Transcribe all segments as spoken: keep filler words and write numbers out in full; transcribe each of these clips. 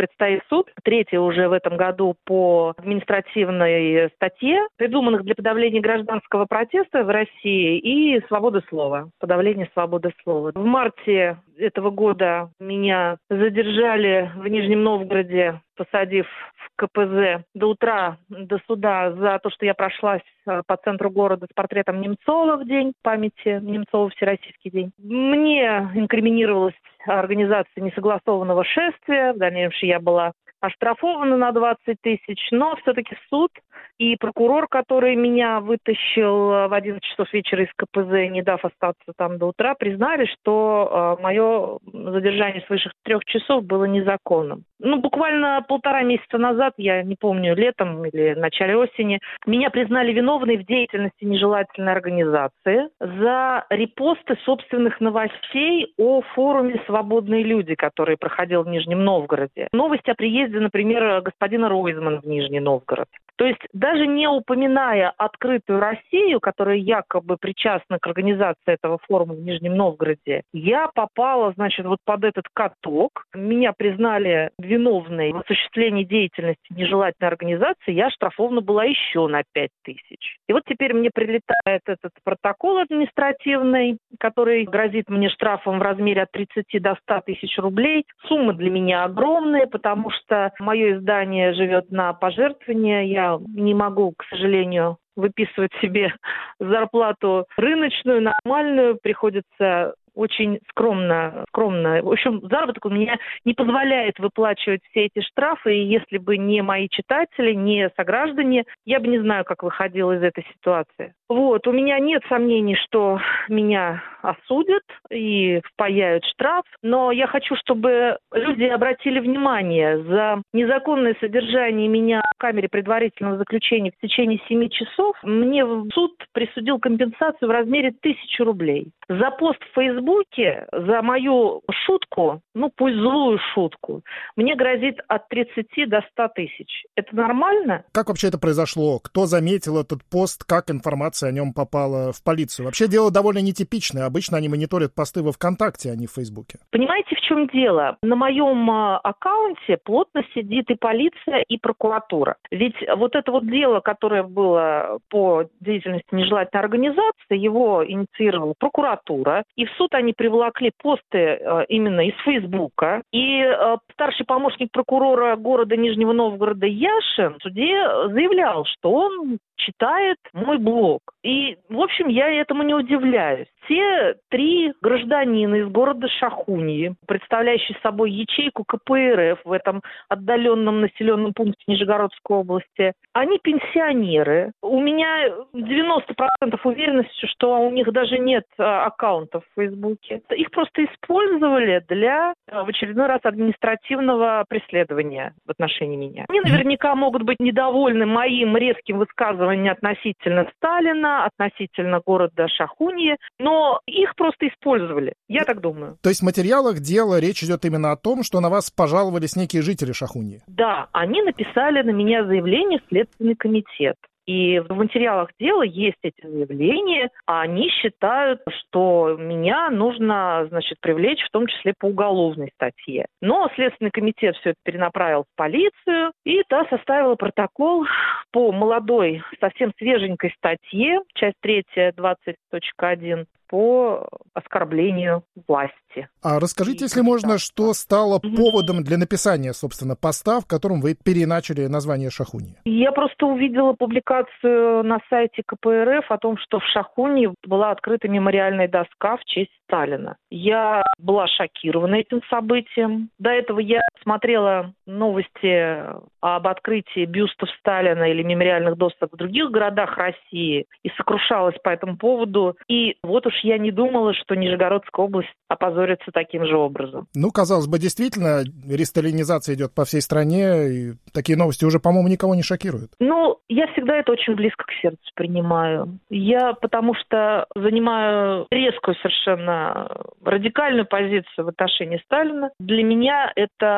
предстоит суд, третий уже в этом году по административной статье, придуманных для подавления гражданского протеста в России и свободы слова, подавление свободы слова. В марте этого года меня задержали в Нижнем Новгороде, посадив в ка пэ зэ до утра, до суда, за то, что я прошлась по центру города с портретом Немцова в день памяти Немцова, Всероссийский день. Мне инкриминировалась организация несогласованного шествия. В дальнейшем я была оштрафована на двадцать тысяч, но все-таки суд и прокурор, который меня вытащил в одиннадцать часов вечера из ка пэ зэ, не дав остаться там до утра, признали, что э, мое задержание свыше трех часов было незаконным. Ну, буквально полтора месяца назад, я не помню, летом или в начале осени, меня признали виновной в деятельности нежелательной организации за репосты собственных новостей о форуме «Свободные люди», который проходил в Нижнем Новгороде. Новость о приезде, например, господина Ройзмана в Нижний Новгород. То есть даже не упоминая открытую Россию, которая якобы причастна к организации этого форума в Нижнем Новгороде, я попала, значит, вот под этот каток. Меня признали виновной в осуществлении деятельности нежелательной организации. Я оштрафована была еще на пять тысяч. И вот теперь мне прилетает этот протокол административный, который грозит мне штрафом в размере от тридцати до ста тысяч рублей. Сумма для меня огромная, потому что мое издание живет на пожертвования. Я не могу, к сожалению, выписывать себе зарплату рыночную, нормальную. Приходится очень скромно, скромно. В общем, заработок у меня не позволяет выплачивать все эти штрафы, и если бы не мои читатели, не сограждане, я бы не знаю, как выходила из этой ситуации. Вот, у меня нет сомнений, что меня осудят и впаяют штраф, но я хочу, чтобы люди обратили внимание, за незаконное содержание меня в камере предварительного заключения в течение семи часов мне суд присудил компенсацию в размере тысячи рублей. За пост в Фейсбуке, за мою шутку, ну пусть злую шутку, мне грозит от тридцати до ста тысяч. Это нормально? Как вообще это произошло? Кто заметил этот пост? Как информация о нем попала в полицию? Вообще дело довольно нетипичное. Обычно они мониторят посты во ВКонтакте, а не в Фейсбуке. Понимаете, в чем дело? На моем аккаунте плотно сидит и полиция, и прокуратура. Ведь вот это вот дело, которое было по деятельности нежелательной организации, его инициировала прокуратура, и в суд они приволокли посты именно из Фейсбука. И старший помощник прокурора города Нижнего Новгорода Яшин в суде заявлял, что он читает мой блог. И, в общем, я этому не удивляюсь. Все три гражданина из города Шахуньи, представляющие собой ячейку ка пэ эр эф в этом отдаленном населенном пункте Нижегородской области, они пенсионеры. У меня девяносто процентов уверенности, что у них даже нет аккаунтов в Фейсбуке. Их просто использовали для, в очередной раз, административного преследования в отношении меня. Они наверняка могут быть недовольны моим резким высказыванием относительно Сталина, относительно города Шахуньи, но их просто использовали. Я так думаю. То есть в материалах дела речь идет именно о том, что на вас пожаловались некие жители Шахуньи? Да, они написали на меня заявление в Следственный комитет. И в материалах дела есть эти заявления, а они считают, что меня нужно, значит, привлечь в том числе по уголовной статье. Но Следственный комитет все это перенаправил в полицию, и та составила протокол по молодой, совсем свеженькой статье, часть третья, двадцать точка один, по оскорблению власти. А расскажите, если можно, что стало поводом для написания, собственно, поста, в котором вы переначали название Шахуньи? Я просто увидела публикацию на сайте ка пэ эр эф о том, что в Шахуньи была открыта мемориальная доска в честь Сталина. Я была шокирована этим событием. До этого я смотрела новости об открытии бюстов Сталина или мемориальных досок в других городах России и сокрушалась по этому поводу. И вот уж я не думала, что Нижегородская область опозорится таким же образом. Ну, казалось бы, действительно, ресталинизация идет по всей стране, и такие новости уже, по-моему, никого не шокируют. Ну, я всегда это очень близко к сердцу принимаю. Я потому что занимаю резкую совершенно радикальную позицию в отношении Сталина. Для меня это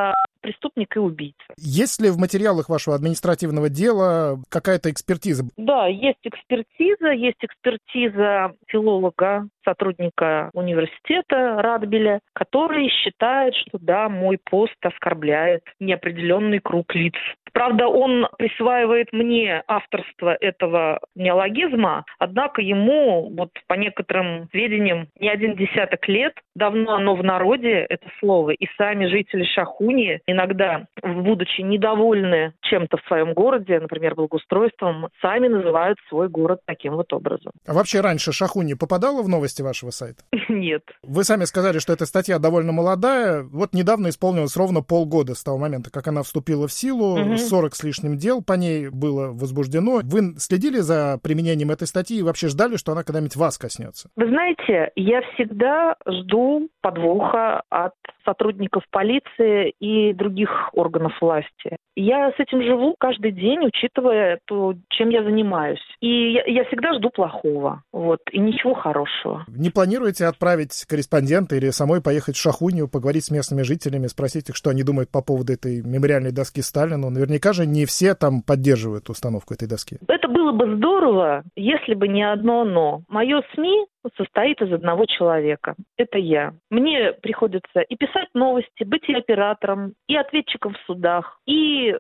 преступник и убийца. Есть ли в материалах вашего административного дела какая-то экспертиза? Да, есть экспертиза, есть экспертиза филолога, сотрудника университета Радбеля, который считает, что да, мой пост оскорбляет неопределенный круг лиц. Правда, он присваивает мне авторство этого неологизма, однако ему, вот по некоторым сведениям, не один десяток лет, давно оно в народе, это слово, и сами жители Шахуньи, иногда, будучи недовольны чем-то в своем городе, например, благоустройством, сами называют свой город таким вот образом. А вообще раньше Шахунья попадала в новости вашего сайта? Нет. Вы сами сказали, что эта статья довольно молодая. Вот недавно исполнилось ровно полгода с того момента, как она вступила в силу. Угу. сорок с лишним дел по ней было возбуждено. Вы следили за применением этой статьи и вообще ждали, что она когда-нибудь вас коснется? Вы знаете, я всегда жду подвоха от сотрудников полиции и других органов власти. Я с этим живу каждый день, учитывая то, чем я занимаюсь. И я, я всегда жду плохого, вот, и ничего хорошего. Не планируете отправить корреспондента или самой поехать в Шахунью, поговорить с местными жителями, спросить их, что они думают по поводу этой мемориальной доски Сталину? Наверняка же не все там поддерживают установку этой доски. Это было бы здорово, если бы не одно «но». Мое СМИ состоит из одного человека. Это я. Мне приходится и писать новости, быть и оператором, и ответчиком в судах, и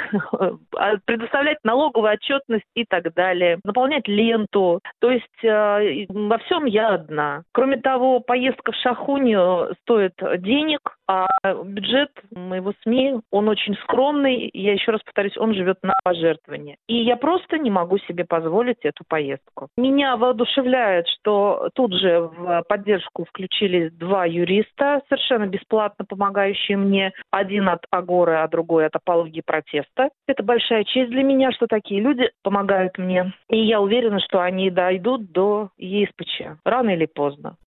предоставлять налоговую отчетность и так далее, наполнять ленту. То есть э, во всем я одна. Кроме того, поездка в Шахунью стоит денег, а бюджет моего СМИ, он очень скромный. Я еще раз повторюсь, он живет на пожертвования. И я просто не могу себе позволить эту поездку. Меня воодушевляет, что тут же в поддержку включились два юриста, совершенно бесплатно помогающие мне. Один от Агоры, а другой от апологии протеста. Это большая честь для меня, что такие люди помогают мне. И я уверена, что они дойдут до ЕСПЧ рано или поздно.